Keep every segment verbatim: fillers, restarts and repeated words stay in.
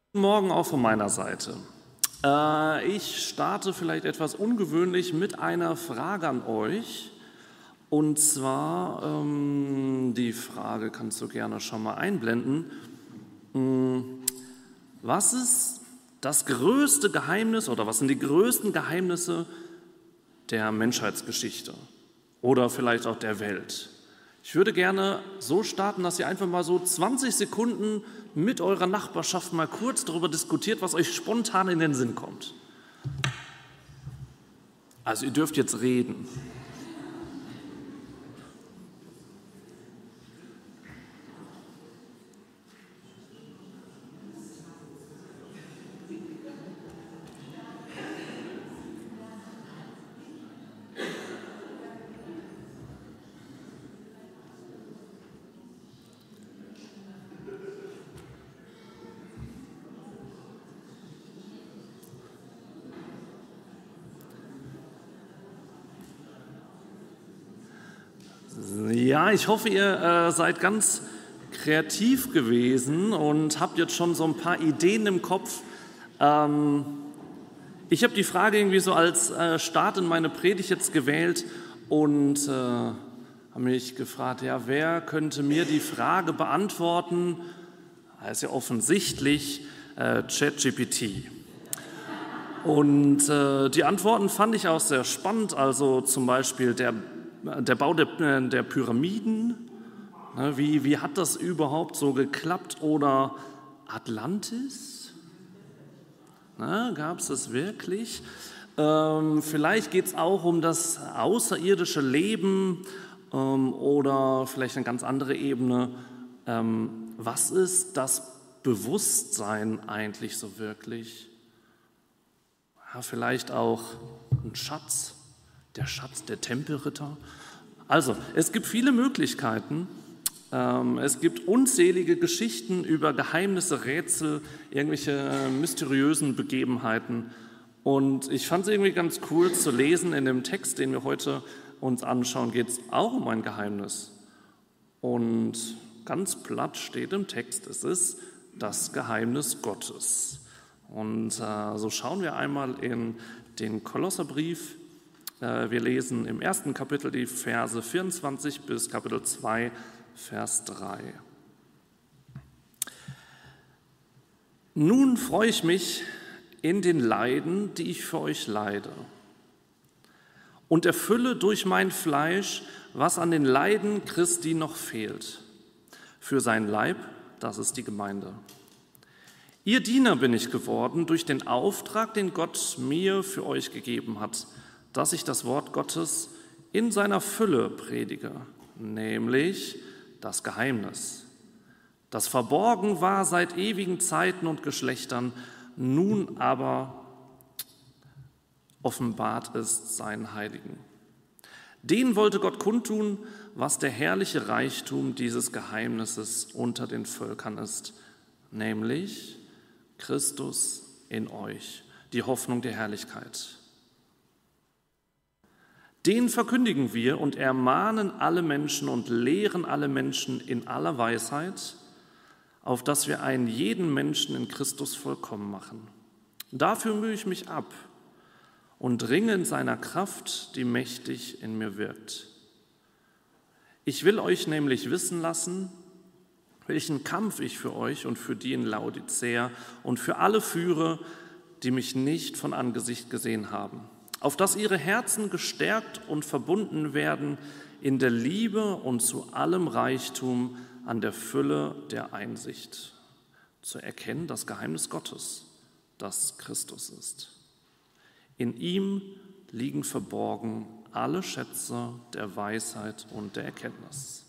Guten Morgen auch von meiner Seite. Äh, ich starte vielleicht etwas ungewöhnlich mit einer Frage an euch. Und zwar, ähm, die Frage kannst du gerne schon mal einblenden. Was ist das größte Geheimnis oder was sind die größten Geheimnisse der Menschheitsgeschichte oder vielleicht auch der Welt? Ich würde gerne so starten, dass ihr einfach mal so zwanzig Sekunden mit eurer Nachbarschaft mal kurz darüber diskutiert, was euch spontan in den Sinn kommt. Also ihr dürft jetzt reden. Ja, ich hoffe, ihr äh, seid ganz kreativ gewesen und habt jetzt schon so ein paar Ideen im Kopf. Ähm, ich habe die Frage irgendwie so als äh, Start in meine Predigt jetzt gewählt und äh, habe mich gefragt, ja, wer könnte mir die Frage beantworten? Das ist ja offensichtlich äh, ChatGPT. Und äh, die Antworten fand ich auch sehr spannend, also zum Beispiel der Der Bau der, der Pyramiden, wie, wie hat das überhaupt so geklappt? Oder Atlantis? Gab es das wirklich? Ähm, vielleicht geht es auch um das außerirdische Leben ähm, oder vielleicht eine ganz andere Ebene. Ähm, was ist das Bewusstsein eigentlich so wirklich? Ja, vielleicht auch ein Schatz. Der Schatz der Tempelritter. Also, es gibt viele Möglichkeiten. Es gibt unzählige Geschichten über Geheimnisse, Rätsel, irgendwelche mysteriösen Begebenheiten. Und ich fand es irgendwie ganz cool zu lesen, in dem Text, den wir heute uns anschauen, geht es auch um ein Geheimnis. Und ganz platt steht im Text, es ist das Geheimnis Gottes. Und äh, so schauen wir einmal in den Kolosserbrief. Wir lesen im ersten Kapitel die Verse vierundzwanzig bis Kapitel zwei, Vers drei. Nun freue ich mich in den Leiden, die ich für euch leide, und erfülle durch mein Fleisch, was an den Leiden Christi noch fehlt, für sein Leib, das ist die Gemeinde. Ihr Diener bin ich geworden durch den Auftrag, den Gott mir für euch gegeben hat, dass ich das Wort Gottes in seiner Fülle predige, nämlich das Geheimnis, das verborgen war seit ewigen Zeiten und Geschlechtern, nun aber offenbart ist seinen Heiligen. Denen wollte Gott kundtun, was der herrliche Reichtum dieses Geheimnisses unter den Völkern ist, nämlich Christus in euch, die Hoffnung der Herrlichkeit. Den verkündigen wir und ermahnen alle Menschen und lehren alle Menschen in aller Weisheit, auf dass wir einen jeden Menschen in Christus vollkommen machen. Dafür mühe ich mich ab und ringe in seiner Kraft, die mächtig in mir wirkt. Ich will euch nämlich wissen lassen, welchen Kampf ich für euch und für die in Laodicea und für alle führe, die mich nicht von Angesicht gesehen haben, auf dass ihre Herzen gestärkt und verbunden werden in der Liebe und zu allem Reichtum an der Fülle der Einsicht, zu erkennen das Geheimnis Gottes, das Christus ist. In ihm liegen verborgen alle Schätze der Weisheit und der Erkenntnis.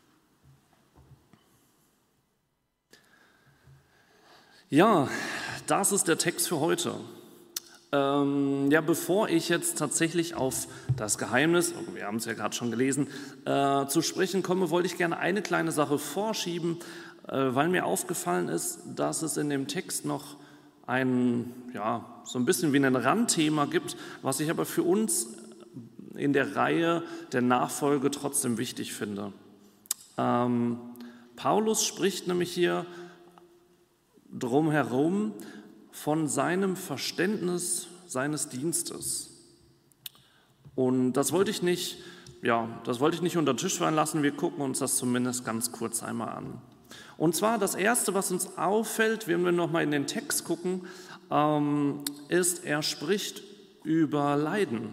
Ja, das ist der Text für heute. Ähm, ja, bevor ich jetzt tatsächlich auf das Geheimnis, wir haben es ja gerade schon gelesen, äh, zu sprechen komme, wollte ich gerne eine kleine Sache vorschieben, äh, weil mir aufgefallen ist, dass es in dem Text noch ein, ja, so ein bisschen wie ein Randthema gibt, was ich aber für uns in der Reihe der Nachfolge trotzdem wichtig finde. Ähm, Paulus spricht nämlich hier drumherum von seinem Verständnis seines Dienstes. Und das wollte ich nicht, ja, das wollte ich nicht unter den Tisch fallen lassen. Wir gucken uns das zumindest ganz kurz einmal an. Und zwar das Erste, was uns auffällt, wenn wir nochmal in den Text gucken, ähm, ist, er spricht über Leiden.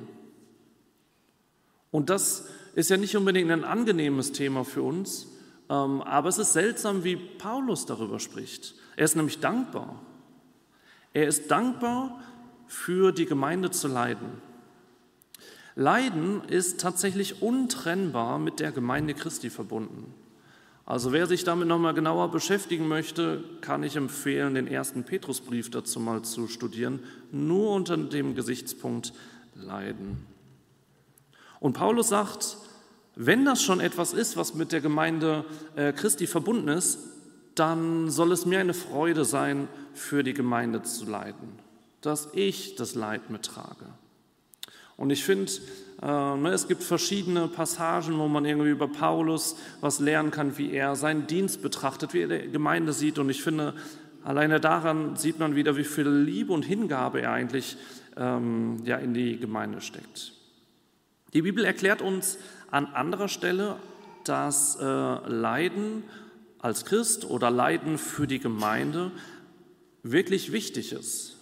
Und das ist ja nicht unbedingt ein angenehmes Thema für uns, ähm, aber es ist seltsam, wie Paulus darüber spricht. Er ist nämlich dankbar. Er ist dankbar, für die Gemeinde zu leiden. Leiden ist tatsächlich untrennbar mit der Gemeinde Christi verbunden. Also wer sich damit nochmal genauer beschäftigen möchte, kann ich empfehlen, den ersten Petrusbrief dazu mal zu studieren, nur unter dem Gesichtspunkt Leiden. Und Paulus sagt, wenn das schon etwas ist, was mit der Gemeinde Christi verbunden ist, dann soll es mir eine Freude sein, für die Gemeinde zu leiden, dass ich das Leid mittrage. Und ich finde, äh, es gibt verschiedene Passagen, wo man irgendwie über Paulus was lernen kann, wie er seinen Dienst betrachtet, wie er die Gemeinde sieht. Und ich finde, alleine daran sieht man wieder, wie viel Liebe und Hingabe er eigentlich ähm, ja, in die Gemeinde steckt. Die Bibel erklärt uns an anderer Stelle, dass äh, Leiden als Christ oder Leiden für die Gemeinde wirklich wichtig ist.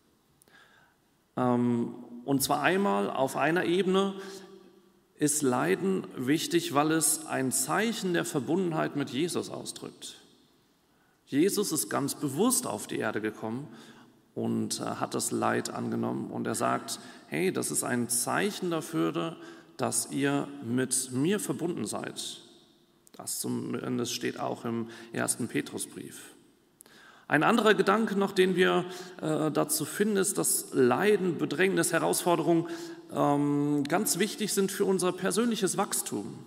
Ähm, Und zwar einmal auf einer Ebene ist Leiden wichtig, weil es ein Zeichen der Verbundenheit mit Jesus ausdrückt. Jesus ist ganz bewusst auf die Erde gekommen und hat das Leid angenommen. Und er sagt, hey, das ist ein Zeichen dafür, dass ihr mit mir verbunden seid. Das zumindest steht auch im ersten Petrusbrief. Ein anderer Gedanke noch, den wir äh, dazu finden, ist, dass Leiden, Bedrängnis, Herausforderungen ähm, ganz wichtig sind für unser persönliches Wachstum.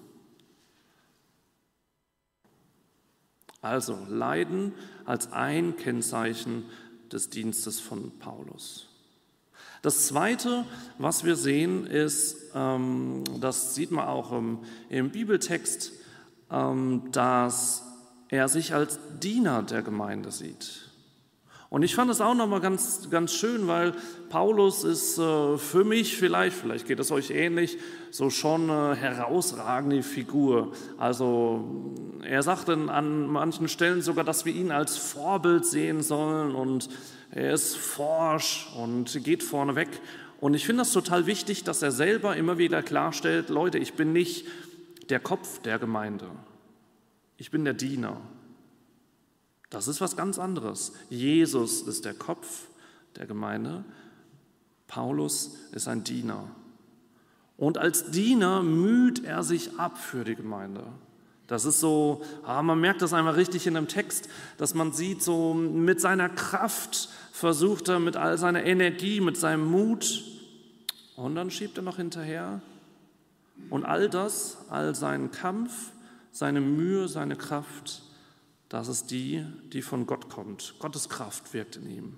Also Leiden als ein Kennzeichen des Dienstes von Paulus. Das Zweite, was wir sehen, ist, ähm, das sieht man auch im, im Bibeltext, ähm, dass er sich als Diener der Gemeinde sieht. Und ich fand es auch nochmal ganz, ganz schön, weil Paulus ist äh, für mich vielleicht, vielleicht geht es euch ähnlich, so schon eine herausragende Figur. Also er sagt dann an manchen Stellen sogar, dass wir ihn als Vorbild sehen sollen und er ist forsch und geht vorne weg. Und ich finde das total wichtig, dass er selber immer wieder klarstellt, Leute, ich bin nicht der Kopf der Gemeinde. Ich bin der Diener. Das ist was ganz anderes. Jesus ist der Kopf der Gemeinde. Paulus ist ein Diener. Und als Diener müht er sich ab für die Gemeinde. Das ist so, ah, man merkt das einmal richtig in dem Text, dass man sieht, so mit seiner Kraft versucht er, mit all seiner Energie, mit seinem Mut. Und dann schiebt er noch hinterher. Und all das, all seinen Kampf, seine Mühe, seine Kraft, das ist die, die von Gott kommt. Gottes Kraft wirkt in ihm.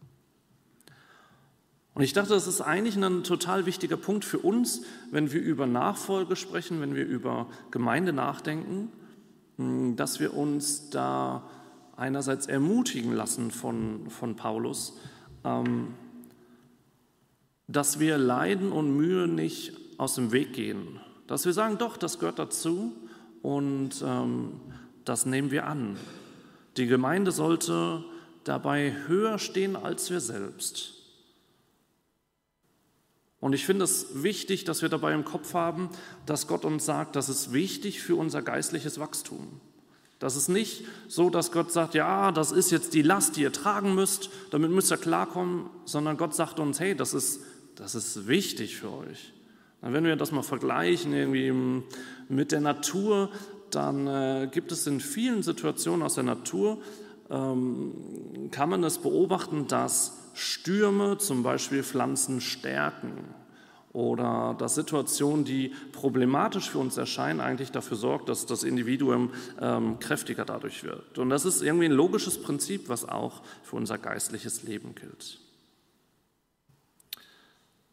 Und ich dachte, das ist eigentlich ein total wichtiger Punkt für uns, wenn wir über Nachfolge sprechen, wenn wir über Gemeinde nachdenken, dass wir uns da einerseits ermutigen lassen von, von Paulus, dass wir Leiden und Mühe nicht aus dem Weg gehen. Dass wir sagen, doch, das gehört dazu und ähm, das nehmen wir an. Die Gemeinde sollte dabei höher stehen als wir selbst. Und ich finde es wichtig, dass wir dabei im Kopf haben, dass Gott uns sagt, das ist wichtig für unser geistliches Wachstum. Das ist nicht so, dass Gott sagt, ja, das ist jetzt die Last, die ihr tragen müsst, damit müsst ihr klarkommen, sondern Gott sagt uns, hey, das ist, das ist wichtig für euch. Wenn wir das mal vergleichen irgendwie mit der Natur, dann äh, gibt es in vielen Situationen aus der Natur, ähm, kann man es beobachten, dass Stürme zum Beispiel Pflanzen stärken oder dass Situationen, die problematisch für uns erscheinen, eigentlich dafür sorgt, dass das Individuum ähm, kräftiger dadurch wird. Und das ist irgendwie ein logisches Prinzip, was auch für unser geistliches Leben gilt.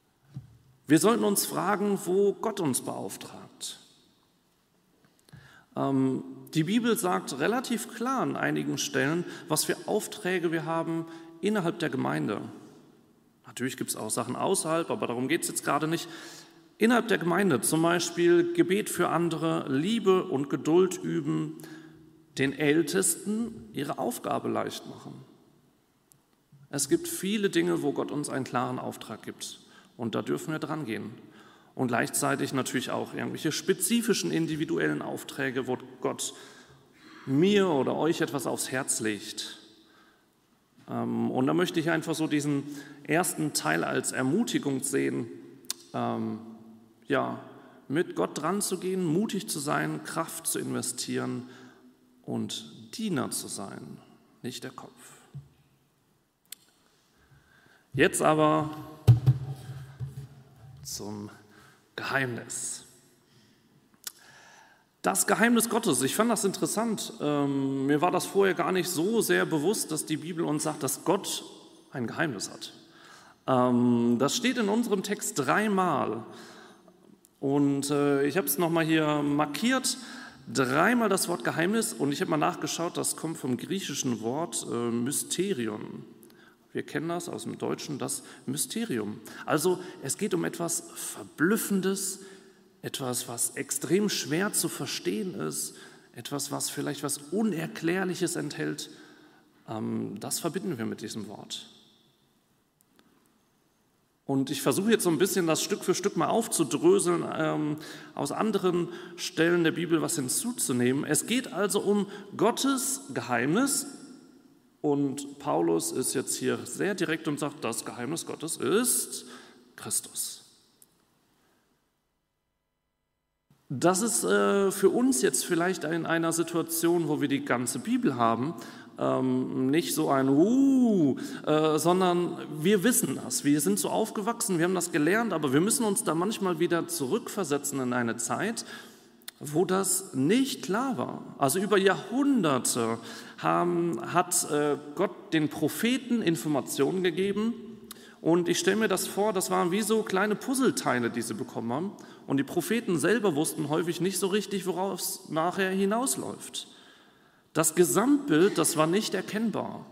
Wir sollten uns fragen, wo Gott uns beauftragt. Ähm, die Bibel sagt relativ klar an einigen Stellen, was für Aufträge wir haben innerhalb der Gemeinde. Natürlich gibt es auch Sachen außerhalb, aber darum geht es jetzt gerade nicht. Innerhalb der Gemeinde zum Beispiel Gebet für andere, Liebe und Geduld üben, den Ältesten ihre Aufgabe leicht machen. Es gibt viele Dinge, wo Gott uns einen klaren Auftrag gibt und da dürfen wir dran gehen. Und gleichzeitig natürlich auch irgendwelche spezifischen individuellen Aufträge, wo Gott mir oder euch etwas aufs Herz legt. Und da möchte ich einfach so diesen ersten Teil als Ermutigung sehen, ja, mit Gott dran zu gehen, mutig zu sein, Kraft zu investieren und Diener zu sein, nicht der Kopf. Jetzt aber zum Geheimnis. Das Geheimnis Gottes, ich fand das interessant. Ähm, mir war das vorher gar nicht so sehr bewusst, dass die Bibel uns sagt, dass Gott ein Geheimnis hat. Ähm, das steht in unserem Text dreimal. Und äh, ich habe es nochmal hier markiert, dreimal das Wort Geheimnis. Und ich habe mal nachgeschaut, das kommt vom griechischen Wort äh, Mysterion. Wir kennen das aus dem Deutschen, das Mysterium. Also es geht um etwas Verblüffendes, etwas, was extrem schwer zu verstehen ist, etwas, was vielleicht was Unerklärliches enthält. Das verbinden wir mit diesem Wort. Und ich versuche jetzt so ein bisschen das Stück für Stück mal aufzudröseln, ähm, aus anderen Stellen der Bibel was hinzuzunehmen. Es geht also um Gottes Geheimnis. Und Paulus ist jetzt hier sehr direkt und sagt, das Geheimnis Gottes ist Christus. Das ist äh, für uns jetzt vielleicht in einer Situation, wo wir die ganze Bibel haben, ähm, nicht so ein Uh, äh, sondern wir wissen das. Wir sind so aufgewachsen, wir haben das gelernt, aber wir müssen uns da manchmal wieder zurückversetzen in eine Zeit, wo das nicht klar war. Also über Jahrhunderte haben, hat äh, Gott den Propheten Informationen gegeben und ich stelle mir das vor, das waren wie so kleine Puzzleteile, die sie bekommen haben und die Propheten selber wussten häufig nicht so richtig, worauf es nachher hinausläuft. Das Gesamtbild, das war nicht erkennbar.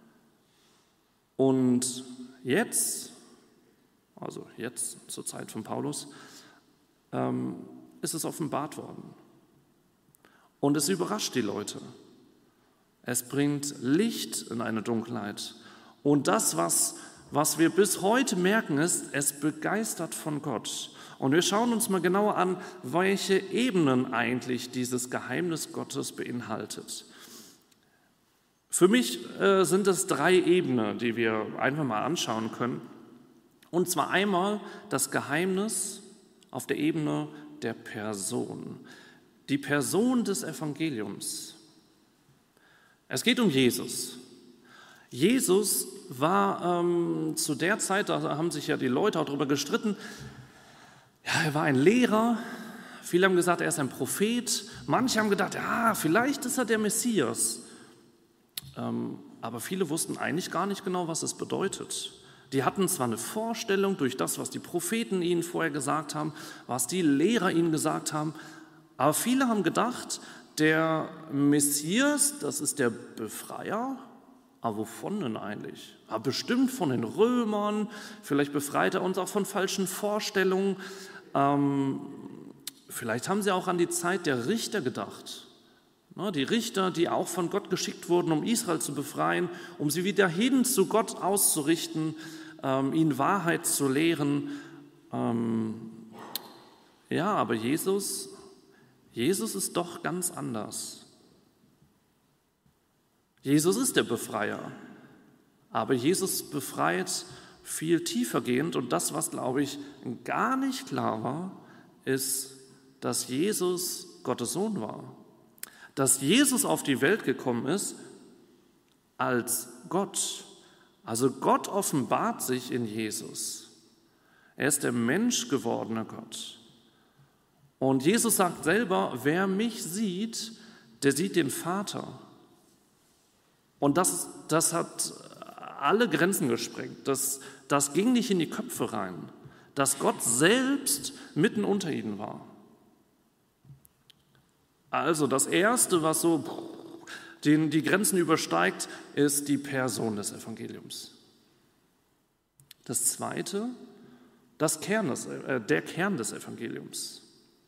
Und jetzt, also jetzt zur Zeit von Paulus, ähm, ist es offenbart worden. Und es überrascht die Leute. Es bringt Licht in eine Dunkelheit. Und das, was, was wir bis heute merken, ist, es begeistert von Gott. Und wir schauen uns mal genauer an, welche Ebenen eigentlich dieses Geheimnis Gottes beinhaltet. Für mich äh, sind es drei Ebenen, die wir einfach mal anschauen können. Und zwar einmal das Geheimnis auf der Ebene der Person, die Person des Evangeliums. Es geht um Jesus. Jesus war ähm, zu der Zeit, da haben sich ja die Leute auch darüber gestritten, ja, er war ein Lehrer, viele haben gesagt, er ist ein Prophet, manche haben gedacht, ja, vielleicht ist er der Messias, ähm, aber viele wussten eigentlich gar nicht genau, was es bedeutet. Die hatten zwar eine Vorstellung durch das, was die Propheten ihnen vorher gesagt haben, was die Lehrer ihnen gesagt haben, aber viele haben gedacht, der Messias, das ist der Befreier, aber wovon denn eigentlich? Aber bestimmt von den Römern, vielleicht befreit er uns auch von falschen Vorstellungen, ähm, vielleicht haben sie auch an die Zeit der Richter gedacht. Die Richter, die auch von Gott geschickt wurden, um Israel zu befreien, um sie wieder hin zu Gott auszurichten, ähm, ihnen Wahrheit zu lehren. Ähm, ja, aber Jesus, Jesus ist doch ganz anders. Jesus ist der Befreier, aber Jesus befreit viel tiefergehend und das, was, glaube ich, gar nicht klar war, ist, dass Jesus Gottes Sohn war. Dass Jesus auf die Welt gekommen ist als Gott. Also Gott offenbart sich in Jesus. Er ist der menschgewordene Gott. Und Jesus sagt selber, wer mich sieht, der sieht den Vater. Und das, das hat alle Grenzen gesprengt. Das, das ging nicht in die Köpfe rein, dass Gott selbst mitten unter ihnen war. Also das Erste, was so den, die Grenzen übersteigt, ist die Person des Evangeliums. Das Zweite, das Kern des, äh, der Kern des Evangeliums.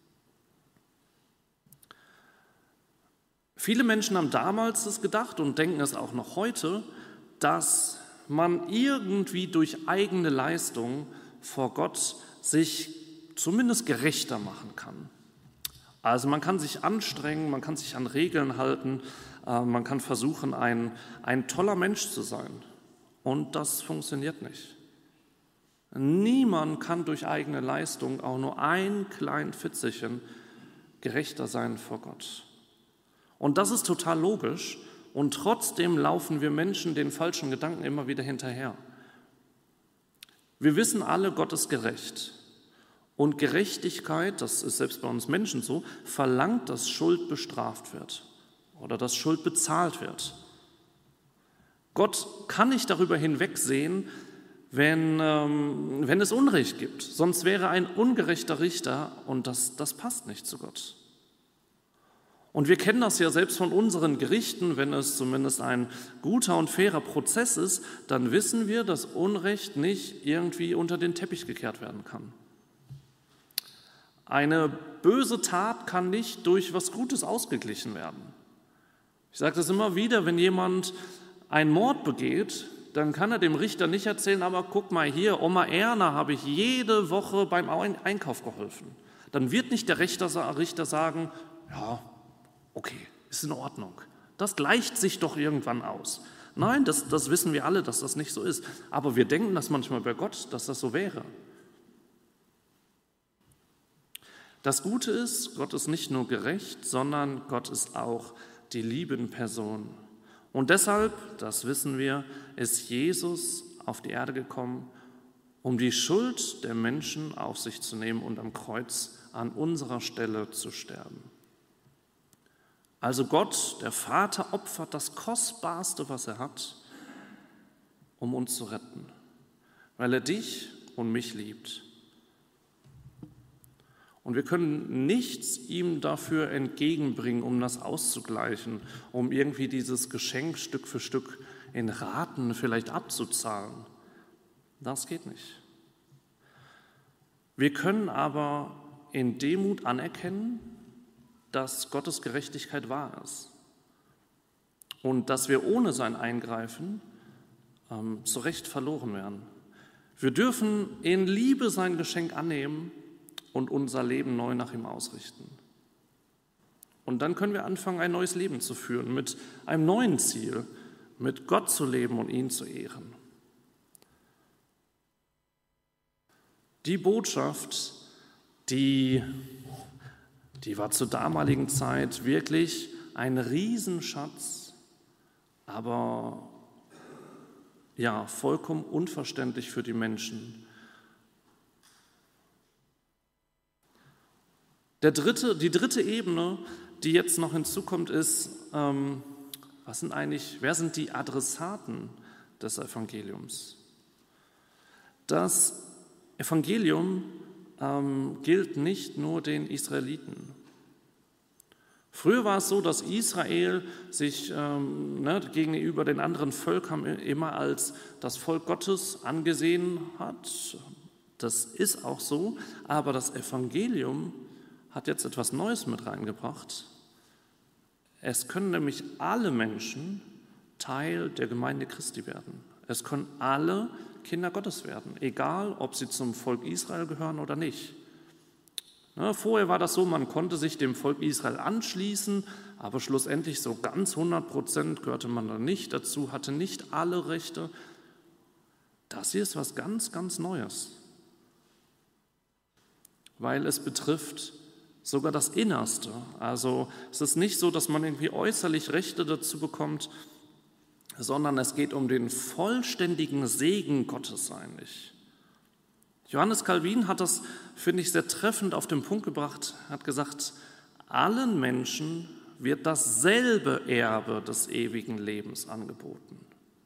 Viele Menschen haben damals es gedacht und denken es auch noch heute, dass man irgendwie durch eigene Leistung vor Gott sich zumindest gerechter machen kann. Also man kann sich anstrengen, man kann sich an Regeln halten, äh, man kann versuchen, ein, ein toller Mensch zu sein. Und das funktioniert nicht. Niemand kann durch eigene Leistung auch nur ein klein Fitzelchen gerechter sein vor Gott. Und das ist total logisch und trotzdem laufen wir Menschen den falschen Gedanken immer wieder hinterher. Wir wissen alle, Gott ist gerecht. Und Gerechtigkeit, das ist selbst bei uns Menschen so, verlangt, dass Schuld bestraft wird oder dass Schuld bezahlt wird. Gott kann nicht darüber hinwegsehen, wenn, ähm, wenn es Unrecht gibt. Sonst wäre ein ungerechter Richter und das, das passt nicht zu Gott. Und wir kennen das ja selbst von unseren Gerichten, wenn es zumindest ein guter und fairer Prozess ist, dann wissen wir, dass Unrecht nicht irgendwie unter den Teppich gekehrt werden kann. Eine böse Tat kann nicht durch was Gutes ausgeglichen werden. Ich sage das immer wieder, wenn jemand einen Mord begeht, dann kann er dem Richter nicht erzählen, aber guck mal hier, Oma Erna habe ich jede Woche beim Einkauf geholfen. Dann wird nicht der Richter sagen, ja, okay, ist in Ordnung. Das gleicht sich doch irgendwann aus. Nein, das, das wissen wir alle, dass das nicht so ist. Aber wir denken das manchmal bei Gott, dass das so wäre. Das Gute ist, Gott ist nicht nur gerecht, sondern Gott ist auch die liebende Person. Und deshalb, das wissen wir, ist Jesus auf die Erde gekommen, um die Schuld der Menschen auf sich zu nehmen und am Kreuz an unserer Stelle zu sterben. Also Gott, der Vater, opfert das Kostbarste, was er hat, um uns zu retten, weil er dich und mich liebt. Und wir können nichts ihm dafür entgegenbringen, um das auszugleichen, um irgendwie dieses Geschenk Stück für Stück in Raten vielleicht abzuzahlen. Das geht nicht. Wir können aber in Demut anerkennen, dass Gottes Gerechtigkeit wahr ist und dass wir ohne sein Eingreifen ähm, zu Recht verloren werden. Wir dürfen in Liebe sein Geschenk annehmen und unser Leben neu nach ihm ausrichten. Und dann können wir anfangen, ein neues Leben zu führen mit einem neuen Ziel, mit Gott zu leben und ihn zu ehren. Die Botschaft, die Die war zur damaligen Zeit wirklich ein Riesenschatz, aber ja, vollkommen unverständlich für die Menschen. Der dritte, die dritte Ebene, die jetzt noch hinzukommt, ist, ähm, was sind eigentlich, wer sind die Adressaten des Evangeliums? Das Evangelium ähm, gilt nicht nur den Israeliten. Früher war es so, dass Israel sich ähm, ne, gegenüber den anderen Völkern immer als das Volk Gottes angesehen hat. Das ist auch so, aber das Evangelium hat jetzt etwas Neues mit reingebracht. Es können nämlich alle Menschen Teil der Gemeinde Christi werden. Es können alle Kinder Gottes werden, egal ob sie zum Volk Israel gehören oder nicht. Ne, vorher war das so, man konnte sich dem Volk Israel anschließen, aber schlussendlich so ganz hundert Prozent gehörte man da nicht dazu, hatte nicht alle Rechte. Das hier ist was ganz, ganz Neues, weil es betrifft sogar das Innerste. Also es ist nicht so, dass man irgendwie äußerlich Rechte dazu bekommt, sondern es geht um den vollständigen Segen Gottes eigentlich. Johannes Calvin hat das, finde ich, sehr treffend auf den Punkt gebracht, hat gesagt, allen Menschen wird dasselbe Erbe des ewigen Lebens angeboten,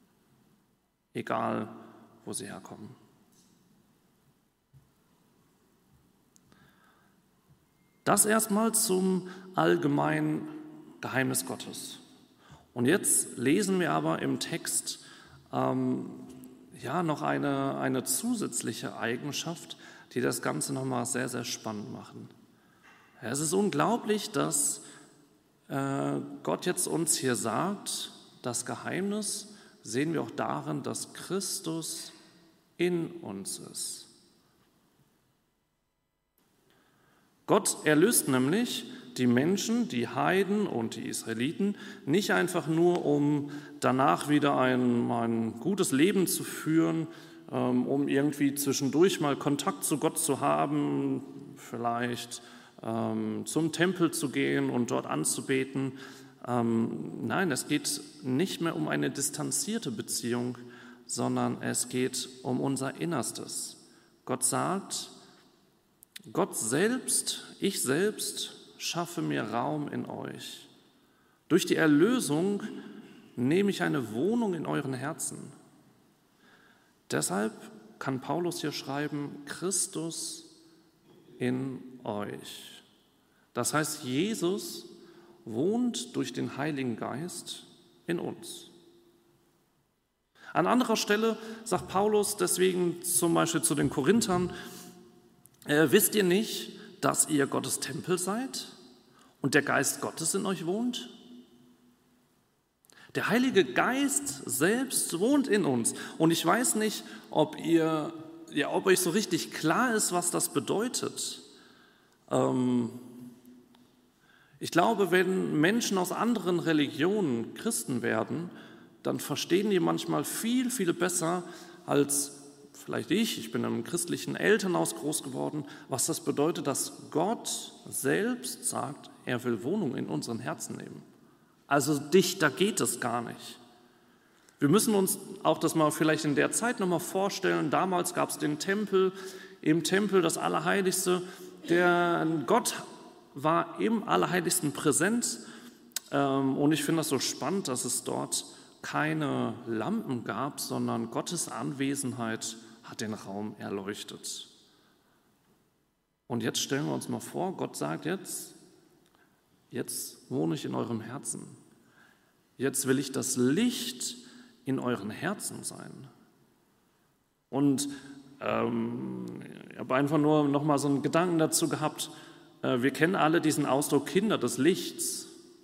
egal wo sie herkommen. Das erstmal zum allgemeinen Geheimnis Gottes. Und jetzt lesen wir aber im Text ähm, ja, noch eine, eine zusätzliche Eigenschaft, die das Ganze nochmal sehr, sehr spannend machen. Ja, es ist unglaublich, dass äh, Gott jetzt uns hier sagt, das Geheimnis sehen wir auch darin, dass Christus in uns ist. Gott erlöst nämlich die Menschen, die Heiden und die Israeliten, nicht einfach nur, um danach wieder ein, ein gutes Leben zu führen, ähm, um irgendwie zwischendurch mal Kontakt zu Gott zu haben, vielleicht ähm, zum Tempel zu gehen und dort anzubeten. Ähm, nein, es geht nicht mehr um eine distanzierte Beziehung, sondern es geht um unser Innerstes. Gott sagt, Gott selbst, ich selbst schaffe mir Raum in euch. Durch die Erlösung nehme ich eine Wohnung in euren Herzen. Deshalb kann Paulus hier schreiben, Christus in euch. Das heißt, Jesus wohnt durch den Heiligen Geist in uns. An anderer Stelle sagt Paulus deswegen zum Beispiel zu den Korinthern, äh, wisst ihr nicht, dass ihr Gottes Tempel seid und der Geist Gottes in euch wohnt? Der Heilige Geist selbst wohnt in uns. Und ich weiß nicht, ob, ihr, ja, ob euch so richtig klar ist, was das bedeutet. Ähm, ich glaube, wenn Menschen aus anderen Religionen Christen werden, dann verstehen die manchmal viel, viel besser als vielleicht ich, ich bin in einem christlichen Elternhaus groß geworden, was das bedeutet, dass Gott selbst sagt, er will Wohnung in unseren Herzen nehmen. Also dichter geht es gar nicht. Wir müssen uns auch das mal vielleicht in der Zeit nochmal vorstellen. Damals gab es den Tempel, im Tempel das Allerheiligste. Der Gott war im Allerheiligsten präsent. Und ich finde das so spannend, dass es dort keine Lampen gab, sondern Gottes Anwesenheit hat den Raum erleuchtet. Und jetzt stellen wir uns mal vor, Gott sagt jetzt, jetzt wohne ich in eurem Herzen. Jetzt will ich das Licht in euren Herzen sein. Und ähm, ich habe einfach nur noch mal so einen Gedanken dazu gehabt. Äh, wir kennen alle diesen Ausdruck Kinder des Lichts.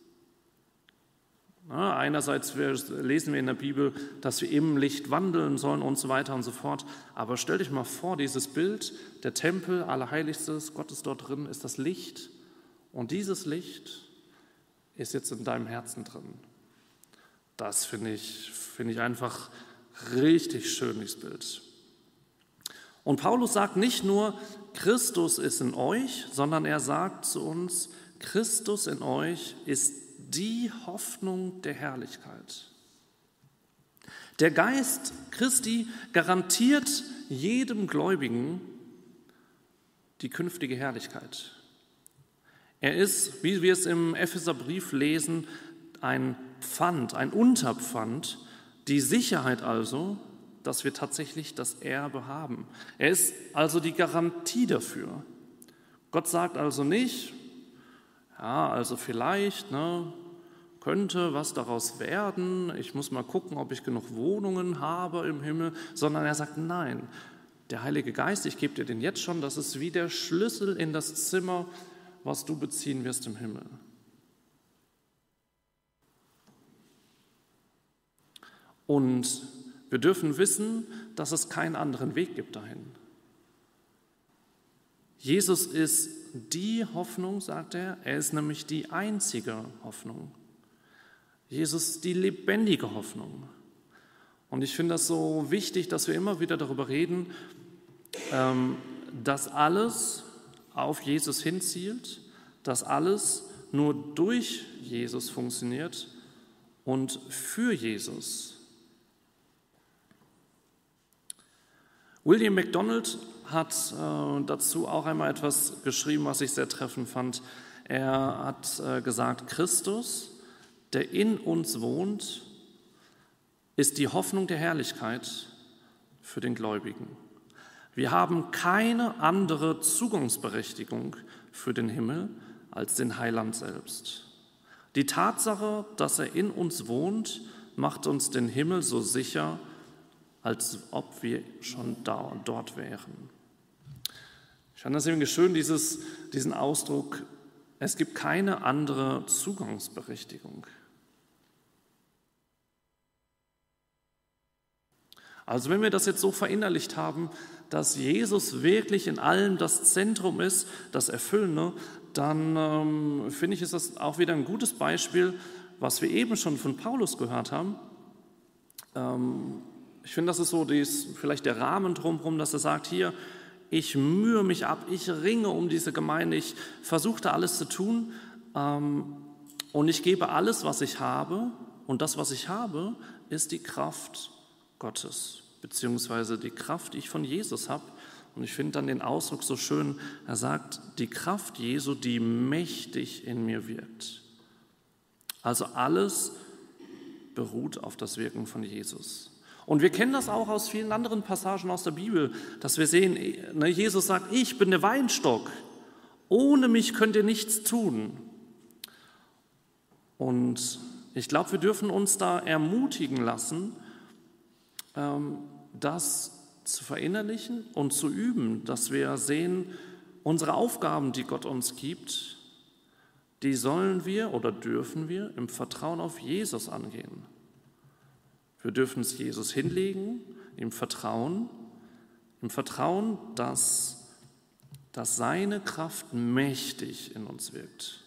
Na, einerseits lesen wir in der Bibel, dass wir im Licht wandeln sollen und so weiter und so fort. Aber stell dich mal vor, dieses Bild, der Tempel, Allerheiligstes, Gott ist dort drin, ist das Licht. Und dieses Licht ist jetzt in deinem Herzen drin. Das finde ich, finde ich einfach richtig schön, dieses Bild. Und Paulus sagt nicht nur, Christus ist in euch, sondern er sagt zu uns, Christus in euch ist die Hoffnung der Herrlichkeit. Der Geist Christi garantiert jedem Gläubigen die künftige Herrlichkeit. Er ist, wie wir es im Epheserbrief lesen, ein Pfand, ein Unterpfand, die Sicherheit also, dass wir tatsächlich das Erbe haben. Er ist also die Garantie dafür. Gott sagt also nicht, ja, also vielleicht, ne, könnte was daraus werden, ich muss mal gucken, ob ich genug Wohnungen habe im Himmel, sondern er sagt, nein, der Heilige Geist, ich gebe dir den jetzt schon, das ist wie der Schlüssel in das Zimmer, was du beziehen wirst im Himmel. Und wir dürfen wissen, dass es keinen anderen Weg gibt dahin. Jesus ist die Hoffnung, sagt er, er ist nämlich die einzige Hoffnung. Jesus ist die lebendige Hoffnung. Und ich finde das so wichtig, dass wir immer wieder darüber reden, dass alles auf Jesus hinzielt, dass alles nur durch Jesus funktioniert und für Jesus. William MacDonald hat äh, dazu auch einmal etwas geschrieben, was ich sehr treffend fand. Er hat äh, gesagt, Christus, der in uns wohnt, ist die Hoffnung der Herrlichkeit für den Gläubigen. Wir haben keine andere Zugangsberechtigung für den Himmel als den Heiland selbst. Die Tatsache, dass er in uns wohnt, macht uns den Himmel so sicher, als ob wir schon da und dort wären. Ich fand das irgendwie schön, dieses, diesen Ausdruck, es gibt keine andere Zugangsberechtigung. Also wenn wir das jetzt so verinnerlicht haben, dass Jesus wirklich in allem das Zentrum ist, das Erfüllende, dann ähm, finde ich, ist das auch wieder ein gutes Beispiel, was wir eben schon von Paulus gehört haben. Ähm, ich finde, das ist so dies, vielleicht der Rahmen drumherum, dass er sagt, hier, ich mühe mich ab, ich ringe um diese Gemeinde, ich versuche da alles zu tun ähm, und ich gebe alles, was ich habe, und das, was ich habe, ist die Kraft Gottes, beziehungsweise die Kraft, die ich von Jesus habe. Und ich finde dann den Ausdruck so schön, er sagt, die Kraft Jesu, die mächtig in mir wirkt. Also alles beruht auf das Wirken von Jesus. Und wir kennen das auch aus vielen anderen Passagen aus der Bibel, dass wir sehen, ne, Jesus sagt, ich bin der Weinstock, ohne mich könnt ihr nichts tun. Und ich glaube, wir dürfen uns da ermutigen lassen, das zu verinnerlichen und zu üben, dass wir sehen, unsere Aufgaben, die Gott uns gibt, die sollen wir oder dürfen wir im Vertrauen auf Jesus angehen. Wir dürfen es Jesus hinlegen, im Vertrauen, im Vertrauen, dass, dass seine Kraft mächtig in uns wirkt.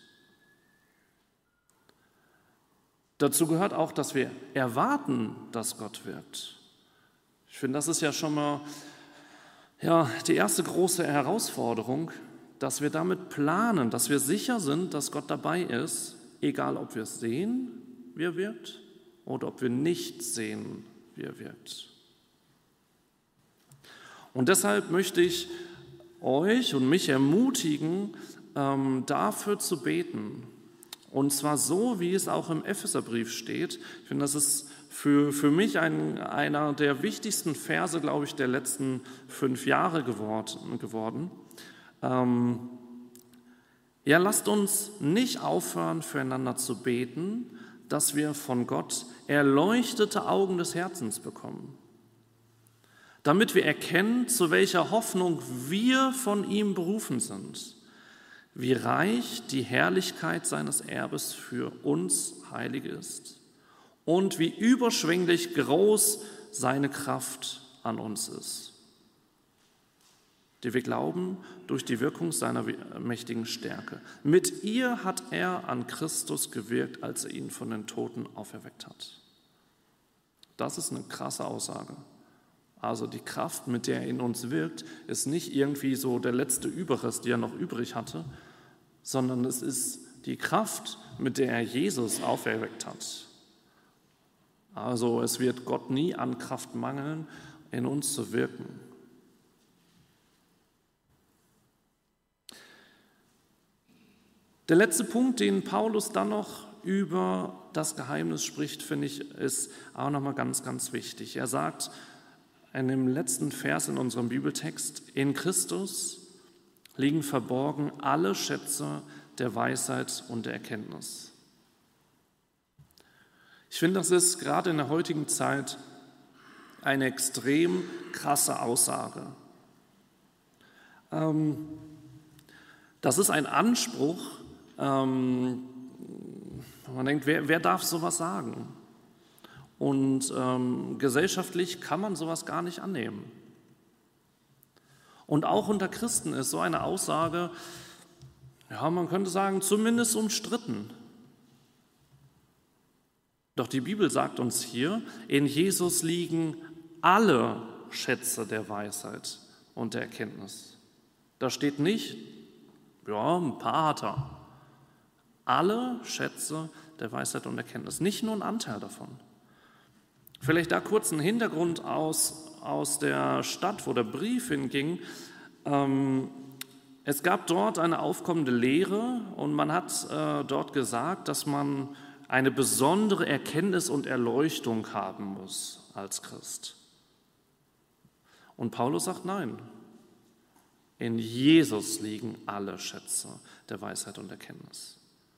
Dazu gehört auch, dass wir erwarten, dass Gott wirkt. Ich finde, das ist ja schon mal ja, die erste große Herausforderung, dass wir damit planen, dass wir sicher sind, dass Gott dabei ist, egal ob wir es sehen, wie er wirkt, oder ob wir nicht sehen, wie er wirkt. Und deshalb möchte ich euch und mich ermutigen, ähm, dafür zu beten. Und zwar so, wie es auch im Epheserbrief steht. Ich finde, das ist für, für mich ein, einer der wichtigsten Verse, glaube ich, der letzten fünf Jahre geworden. geworden. Ähm, ja, lasst uns nicht aufhören, füreinander zu beten, dass wir von Gott erleuchtete Augen des Herzens bekommen, damit wir erkennen, zu welcher Hoffnung wir von ihm berufen sind, wie reich die Herrlichkeit seines Erbes für uns Heilige ist und wie überschwänglich groß seine Kraft an uns ist, die wir glauben durch die Wirkung seiner mächtigen Stärke. Mit ihr hat er an Christus gewirkt, als er ihn von den Toten auferweckt hat. Das ist eine krasse Aussage. Also die Kraft, mit der er in uns wirkt, ist nicht irgendwie so der letzte Überrest, die er noch übrig hatte, sondern es ist die Kraft, mit der er Jesus auferweckt hat. Also es wird Gott nie an Kraft mangeln, in uns zu wirken. Der letzte Punkt, den Paulus dann noch über das Geheimnis spricht, finde ich, ist auch nochmal ganz, ganz wichtig. Er sagt in dem letzten Vers in unserem Bibeltext, in Christus liegen verborgen alle Schätze der Weisheit und der Erkenntnis. Ich finde, das ist gerade in der heutigen Zeit eine extrem krasse Aussage. Das ist ein Anspruch, man denkt, wer, wer darf sowas sagen? Und ähm, gesellschaftlich kann man sowas gar nicht annehmen. Und auch unter Christen ist so eine Aussage, ja, man könnte sagen, zumindest umstritten. Doch die Bibel sagt uns hier, in Jesus liegen alle Schätze der Weisheit und der Erkenntnis. Da steht nicht, ja, ein paar hat er. Alle Schätze der Weisheit und Erkenntnis, nicht nur ein Anteil davon. Vielleicht da kurz ein Hintergrund aus, aus der Stadt, wo der Brief hinging. Ähm, es gab dort eine aufkommende Lehre und man hat äh, dort gesagt, dass man eine besondere Erkenntnis und Erleuchtung haben muss als Christ. Und Paulus sagt nein. In Jesus liegen alle Schätze der Weisheit und Erkenntnis.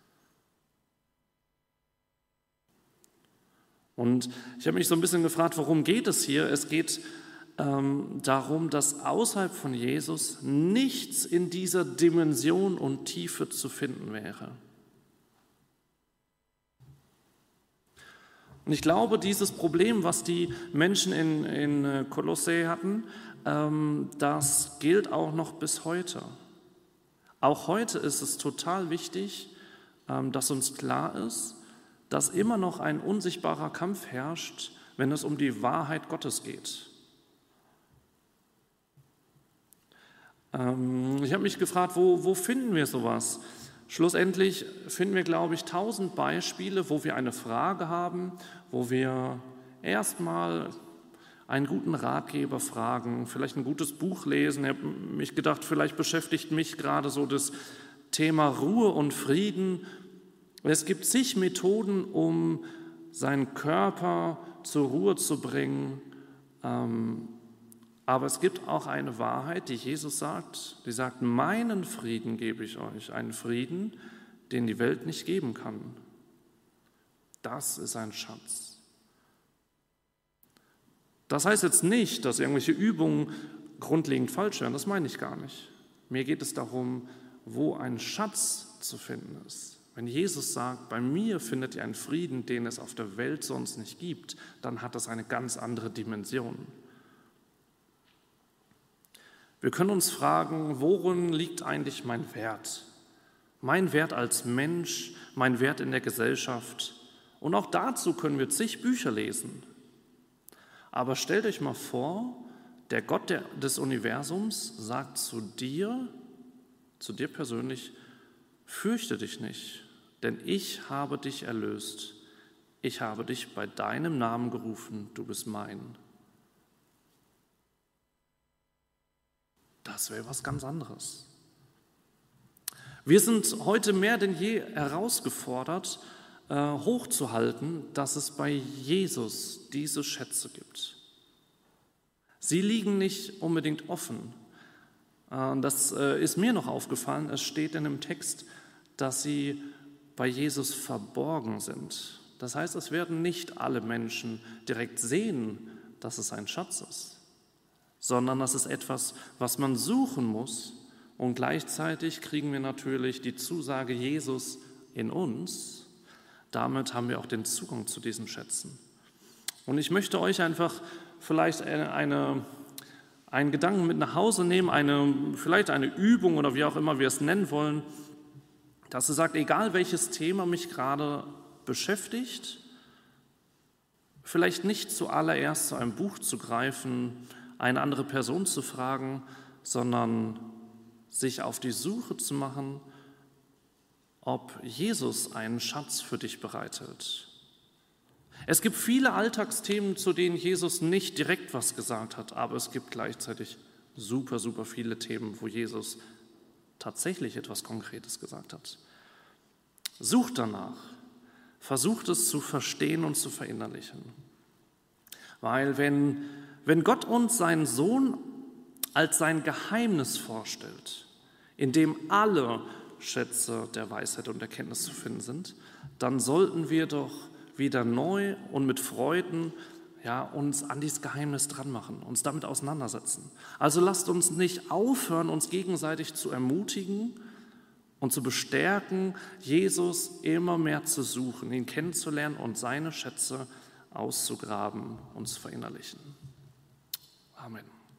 Und ich habe mich so ein bisschen gefragt, worum geht es hier? Es geht ähm, darum, dass außerhalb von Jesus nichts in dieser Dimension und Tiefe zu finden wäre. Und ich glaube, dieses Problem, was die Menschen in, in Kolossä hatten, ähm, das gilt auch noch bis heute. Auch heute ist es total wichtig, ähm, dass uns klar ist, dass immer noch ein unsichtbarer Kampf herrscht, wenn es um die Wahrheit Gottes geht. Ähm, ich habe mich gefragt, wo, wo finden wir sowas? Schlussendlich finden wir, glaube ich, tausend Beispiele, wo wir eine Frage haben, wo wir erstmal einen guten Ratgeber fragen, vielleicht ein gutes Buch lesen. Ich habe mich gedacht, vielleicht beschäftigt mich gerade so das Thema Ruhe und Frieden. Es gibt zig Methoden, um seinen Körper zur Ruhe zu bringen. Aber es gibt auch eine Wahrheit, die Jesus sagt, die sagt, meinen Frieden gebe ich euch, einen Frieden, den die Welt nicht geben kann. Das ist ein Schatz. Das heißt jetzt nicht, dass irgendwelche Übungen grundlegend falsch wären, das meine ich gar nicht. Mir geht es darum, wo ein Schatz zu finden ist. Wenn Jesus sagt, bei mir findet ihr einen Frieden, den es auf der Welt sonst nicht gibt, dann hat das eine ganz andere Dimension. Wir können uns fragen, worin liegt eigentlich mein Wert? Mein Wert als Mensch, mein Wert in der Gesellschaft. Und auch dazu können wir zig Bücher lesen. Aber stellt euch mal vor, der Gott der, des Universums sagt zu dir, zu dir persönlich, fürchte dich nicht, denn ich habe dich erlöst. Ich habe dich bei deinem Namen gerufen, du bist mein. Das wäre was ganz anderes. Wir sind heute mehr denn je herausgefordert, hochzuhalten, dass es bei Jesus diese Schätze gibt. Sie liegen nicht unbedingt offen. Das ist mir noch aufgefallen. Es steht in dem Text, dass sie bei Jesus verborgen sind. Das heißt, es werden nicht alle Menschen direkt sehen, dass es ein Schatz ist, sondern das ist etwas, was man suchen muss. Und gleichzeitig kriegen wir natürlich die Zusage Jesus in uns. Damit haben wir auch den Zugang zu diesen Schätzen. Und ich möchte euch einfach vielleicht eine, eine, einen Gedanken mit nach Hause nehmen, eine, vielleicht eine Übung oder wie auch immer wir es nennen wollen, dass ihr sagt, egal welches Thema mich gerade beschäftigt, vielleicht nicht zuallererst zu einem Buch zu greifen, eine andere Person zu fragen, sondern sich auf die Suche zu machen, ob Jesus einen Schatz für dich bereithält. Es gibt viele Alltagsthemen, zu denen Jesus nicht direkt was gesagt hat, aber es gibt gleichzeitig super, super viele Themen, wo Jesus tatsächlich etwas Konkretes gesagt hat. Sucht danach, versucht es zu verstehen und zu verinnerlichen. Weil wenn, wenn Gott uns seinen Sohn als sein Geheimnis vorstellt, in dem alle Schätze der Weisheit und Erkenntnis zu finden sind, dann sollten wir doch wieder neu und mit Freuden ja, uns an dieses Geheimnis dran machen, uns damit auseinandersetzen. Also lasst uns nicht aufhören, uns gegenseitig zu ermutigen und zu bestärken, Jesus immer mehr zu suchen, ihn kennenzulernen und seine Schätze auszugraben und zu verinnerlichen. Amen.